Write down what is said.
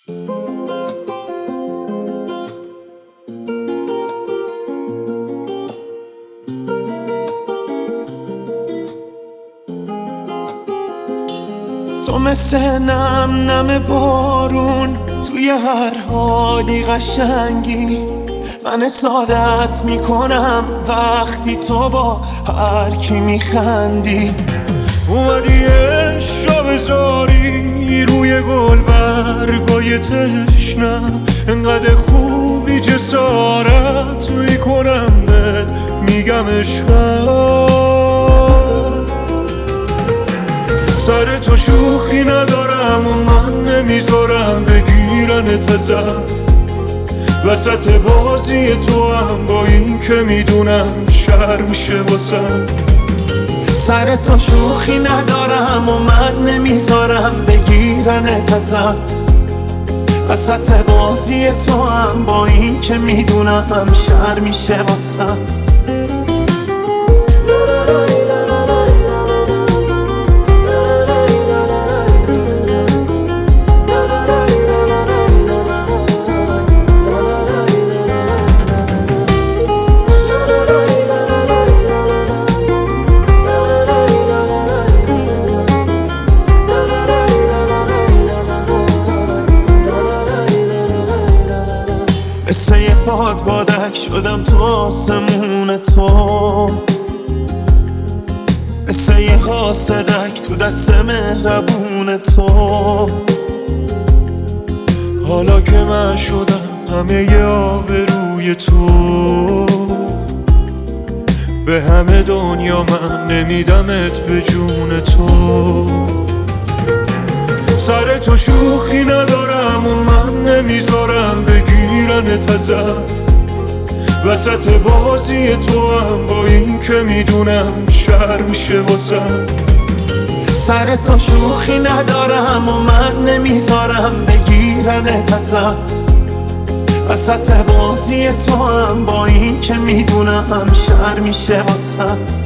تو مثل نم بارون توی هر حالی قشنگی، من حسادت میکنم وقتی تو با هر کی میخندی. اومدی عشق را بذاری روی گل برگای تشنم، انقدر خوبی جسارت میکنم میگم عشقم. سر تو شوخی ندارم و من نمیذارم بگیرنت ازم، وسط بازی تو هم با این که میدونم شر میشه واسم. سر تو شوخی ندارم و من نمیذارم بگیرنت ازم، وسط بازی تو هم با این که میدونم شر میشه واسم. مثل یه بادک شدم تو آسمون تو، مثل یه حاسدک تو دست مهربون تو. حالا که من شدم همه ی آبروی تو، به همه دنیا من نمیدمت به جون تو. سر تو شوخی ندارم و من نمیذارم بگیرنت ازم، وسط بازی تو هم با این که میدونم شر میشه واسم. سر تو شوخی ندارم و من نمیذارم بگیرنت ازم، وسط بازی تو هم با این که میدونم شر میشه واسم.